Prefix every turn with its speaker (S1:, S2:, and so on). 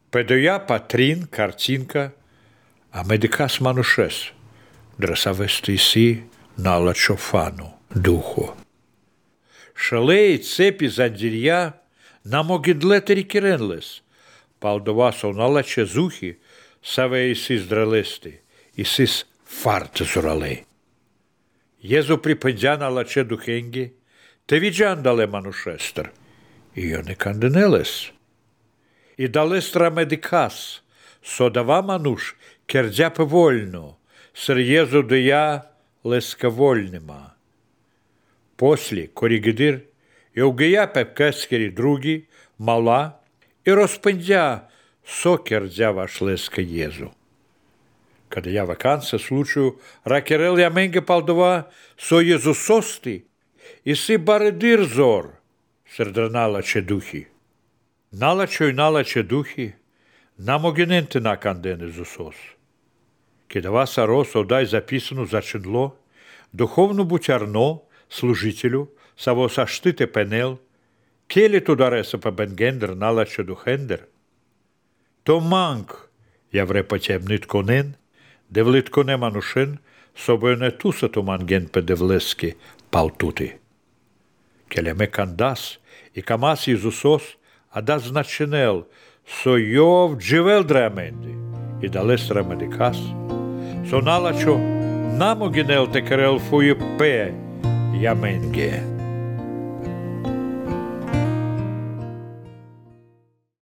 S1: Pedoia patrin, kартинка, a medicas manușes, drăsavesti si nalačo fanu, duhu. Šalei cepi zandirja, namogidleteri kirenles, paldovaso nalače zuhi, save isis dralesti, isis fart zuralei. Jezu pripendja nalače duhengi, te vidjandale manušester, i one kandineles. И далестра медикас, содава мануш, кердя повольно, сыр Езу дыя лесковольнима. После коригидир, евгия пепкескери други, мала, и распендя со кердя ваш леска Езу. Когда я ваканса случаю, ракерел я менге палдова со Езу сости, и си баредир зор, сърдранала че духи. Налаче духи, намогененте наканден Исус. Когда вас рос одай записано зачинло, духовно бутярно, служителю, саво саштите пенел, келе тудареса по бенгендер налаче духендер, то манк, я вре потемнит конен, девлит коне манушен, собою не туса то манген пе девлески палтути. Келе ме кандас, и камас Исусос, a da značenel, so jov dživel dramendi, i da les ramedikas, so nalačo namoginel te kerel fuju pe, jamenge.